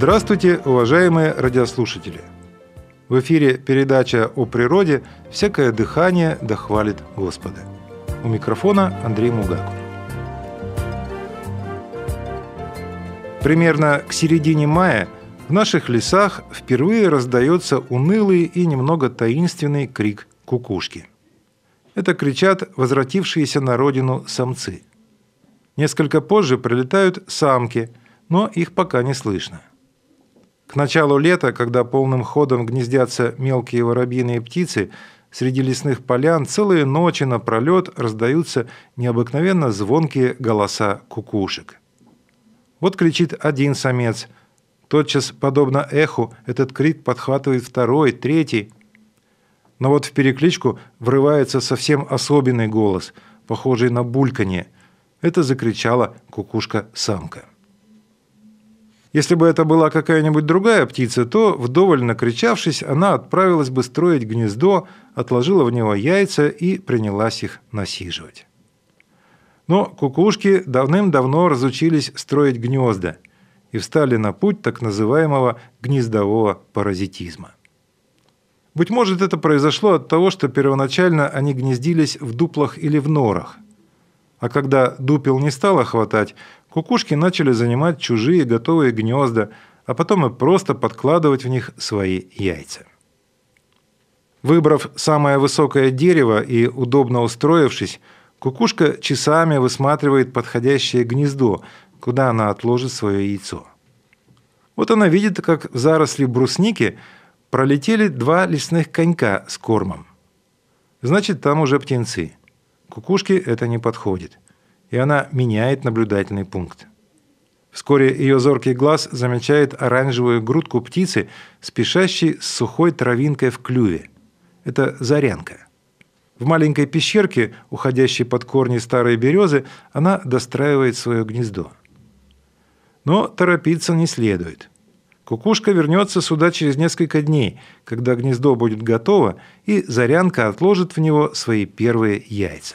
Здравствуйте, уважаемые радиослушатели! В эфире передача о природе «Всякое дыхание да хвалит Господа». У микрофона Андрей Мугаку. Примерно к середине мая в наших лесах впервые раздается унылый и немного таинственный крик кукушки. Это кричат возвратившиеся на родину самцы. Несколько позже прилетают самки, но их пока не слышно. К началу лета, когда полным ходом гнездятся мелкие воробьиные птицы, среди лесных полян целые ночи напролет раздаются необыкновенно звонкие голоса кукушек. Вот кричит один самец. Тотчас, подобно эху, этот крик подхватывает второй, третий. Но вот в перекличку врывается совсем особенный голос, похожий на бульканье. Это закричала кукушка-самка. Если бы это была какая-нибудь другая птица, то, вдоволь накричавшись, она отправилась бы строить гнездо, отложила в него яйца и принялась их насиживать. Но кукушки давным-давно разучились строить гнезда и встали на путь так называемого гнездового паразитизма. Быть может, это произошло от того, что первоначально они гнездились в дуплах или в норах. А когда дупел не стало хватать, кукушки начали занимать чужие готовые гнезда, а потом и просто подкладывать в них свои яйца. Выбрав самое высокое дерево и удобно устроившись, кукушка часами высматривает подходящее гнездо, куда она отложит свое яйцо. Вот она видит, как в заросли брусники пролетели два лесных конька с кормом. Значит, там уже птенцы. Кукушке это не подходит, и она меняет наблюдательный пункт. Вскоре ее зоркий глаз замечает оранжевую грудку птицы, спешащей с сухой травинкой в клюве. Это зарянка. В маленькой пещерке, уходящей под корни старой березы, она достраивает свое гнездо. Но торопиться не следует. Кукушка вернется сюда через несколько дней, когда гнездо будет готово, и зарянка отложит в него свои первые яйца.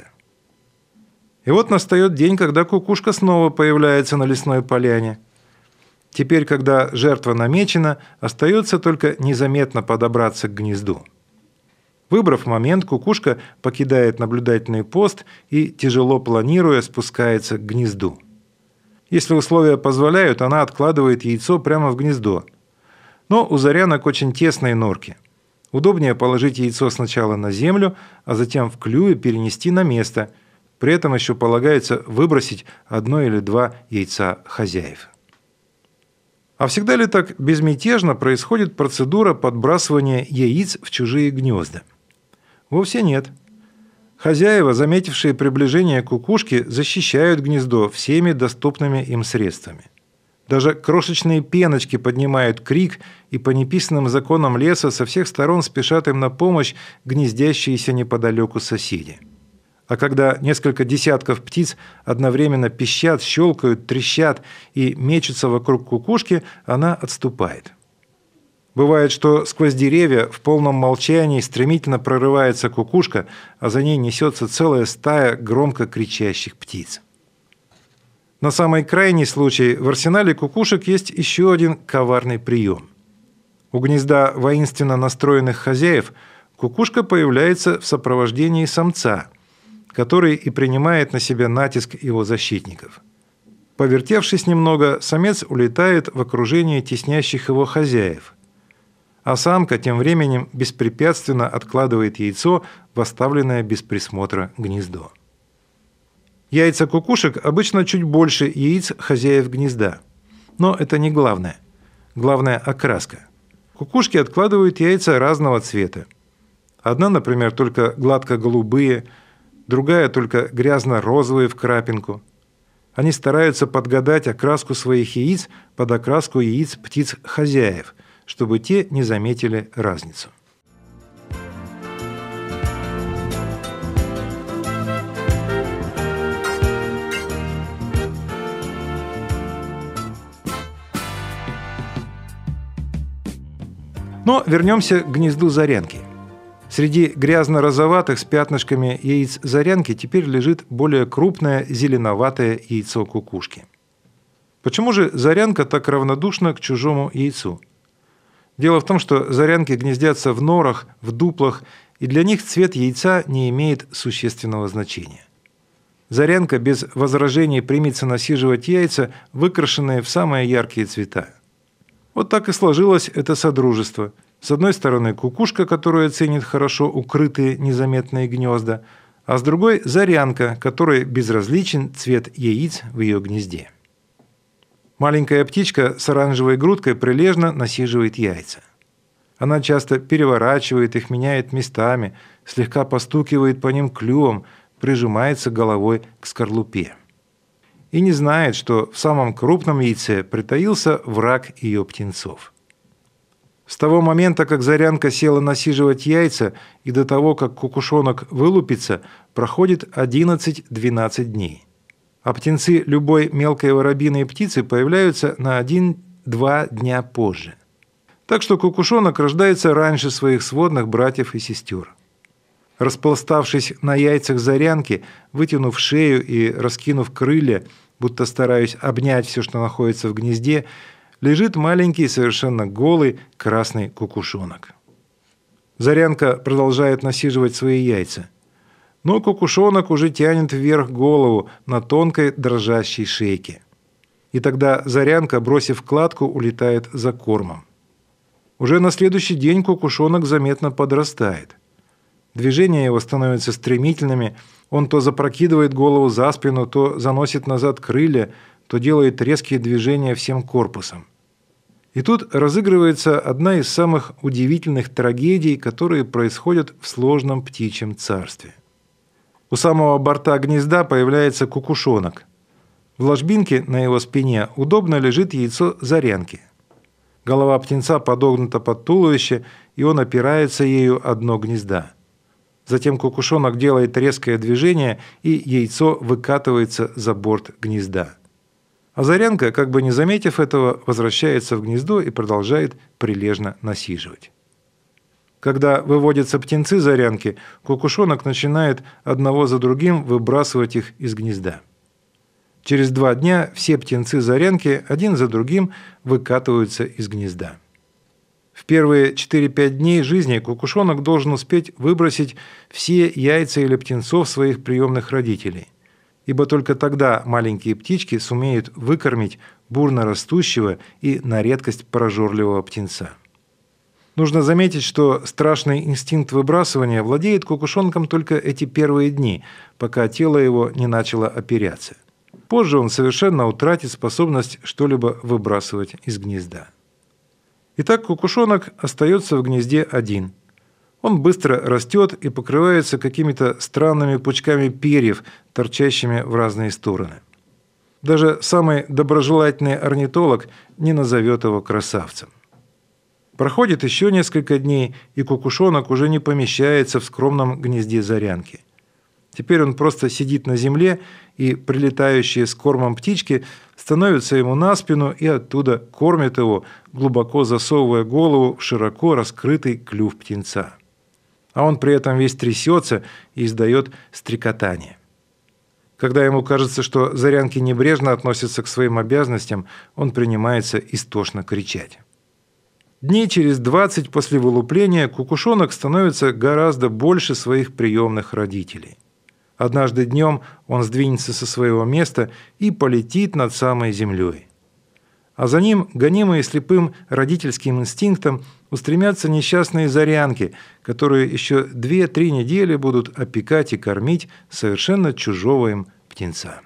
И вот настает день, когда кукушка снова появляется на лесной поляне. Теперь, когда жертва намечена, остается только незаметно подобраться к гнезду. Выбрав момент, кукушка покидает наблюдательный пост и, тяжело планируя, спускается к гнезду. Если условия позволяют, она откладывает яйцо прямо в гнездо. Но у зарянок очень тесные норки. Удобнее положить яйцо сначала на землю, а затем в клюве перенести на место. При этом еще полагается выбросить одно или два яйца хозяев. А всегда ли так безмятежно происходит процедура подбрасывания яиц в чужие гнезда? Вовсе нет. Хозяева, заметившие приближение кукушки, защищают гнездо всеми доступными им средствами. Даже крошечные пеночки поднимают крик, и по неписанным законам леса со всех сторон спешат им на помощь гнездящиеся неподалеку соседи. А когда несколько десятков птиц одновременно пищат, щелкают, трещат и мечутся вокруг кукушки, она отступает. Бывает, что сквозь деревья в полном молчании стремительно прорывается кукушка, а за ней несется целая стая громко кричащих птиц. На самый крайний случай в арсенале кукушек есть еще один коварный прием. У гнезда воинственно настроенных хозяев кукушка появляется в сопровождении самца, который и принимает на себя натиск его защитников. Повертевшись немного, самец улетает в окружение теснящих его хозяев, а самка тем временем беспрепятственно откладывает яйцо в оставленное без присмотра гнездо. Яйца кукушек обычно чуть больше яиц хозяев гнезда. Но это не главное. Главное – окраска. Кукушки откладывают яйца разного цвета. Одна, например, только гладко-голубые, другая только грязно-розовые в крапинку. Они стараются подгадать окраску своих яиц под окраску яиц птиц хозяев, чтобы те не заметили разницу. Но вернемся к гнезду зарянки. Среди грязно-розоватых с пятнышками яиц зарянки теперь лежит более крупное зеленоватое яйцо кукушки. Почему же зарянка так равнодушна к чужому яйцу? Дело в том, что зарянки гнездятся в норах, в дуплах, и для них цвет яйца не имеет существенного значения. Зарянка без возражений примется насиживать яйца, выкрашенные в самые яркие цвета. Вот так и сложилось это содружество. С одной стороны кукушка, которая ценит хорошо укрытые незаметные гнезда, а с другой зарянка, которой безразличен цвет яиц в ее гнезде. Маленькая птичка с оранжевой грудкой прилежно насиживает яйца. Она часто переворачивает их, меняет местами, слегка постукивает по ним клювом, прижимается головой к скорлупе. И не знает, что в самом крупном яйце притаился враг ее птенцов. С того момента, как зарянка села насиживать яйца, и до того, как кукушонок вылупится, проходит 11-12 дней. А птенцы любой мелкой воробьиной птицы появляются на 1-2 дня позже. Так что кукушонок рождается раньше своих сводных братьев и сестер. Распластавшись на яйцах зарянки, вытянув шею и раскинув крылья, будто стараясь обнять все, что находится в гнезде, лежит маленький, совершенно голый красный кукушонок. Зарянка продолжает насиживать свои яйца. Но кукушонок уже тянет вверх голову на тонкой дрожащей шейке. И тогда зарянка, бросив кладку, улетает за кормом. Уже на следующий день кукушонок заметно подрастает. Движения его становятся стремительными, он то запрокидывает голову за спину, то заносит назад крылья, то делает резкие движения всем корпусом. И тут разыгрывается одна из самых удивительных трагедий, которые происходят в сложном птичьем царстве. У самого борта гнезда появляется кукушонок. В ложбинке на его спине удобно лежит яйцо зарянки. Голова птенца подогнута под туловище, и он опирается ею о дно гнезда. Затем кукушонок делает резкое движение, и яйцо выкатывается за борт гнезда. А зарянка, как бы не заметив этого, возвращается в гнездо и продолжает прилежно насиживать. Когда выводятся птенцы зарянки, кукушонок начинает одного за другим выбрасывать их из гнезда. Через 2 дня все птенцы зарянки один за другим выкатываются из гнезда. В первые 4-5 дней жизни кукушонок должен успеть выбросить все яйца или птенцов своих приемных родителей, ибо только тогда маленькие птички сумеют выкормить бурно растущего и на редкость прожорливого птенца. Нужно заметить, что страшный инстинкт выбрасывания владеет кукушонком только эти первые дни, пока тело его не начало оперяться. Позже он совершенно утратит способность что-либо выбрасывать из гнезда. Итак, кукушонок остается в гнезде один. Он быстро растет и покрывается какими-то странными пучками перьев, торчащими в разные стороны. Даже самый доброжелательный орнитолог не назовет его красавцем. Проходит еще несколько дней, и кукушонок уже не помещается в скромном гнезде зарянки. Теперь он просто сидит на земле, и прилетающие с кормом птички становятся ему на спину и оттуда кормят его, глубоко засовывая голову в широко раскрытый клюв птенца. А он при этом весь трясется и издает стрекотание. Когда ему кажется, что зарянки небрежно относятся к своим обязанностям, он принимается истошно кричать. Дней через 20 после вылупления кукушонок становится гораздо больше своих приемных родителей. Однажды днем он сдвинется со своего места и полетит над самой землей. А за ним, гонимые слепым родительским инстинктом, устремятся несчастные зарянки, которые еще 2-3 недели будут опекать и кормить совершенно чужого им птенца.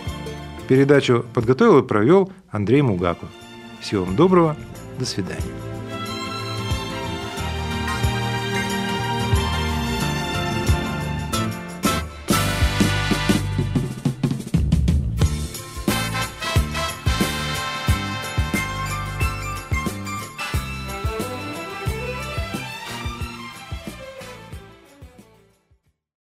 Передачу подготовил и провел Андрей Мугаку. Всего вам доброго, до свидания.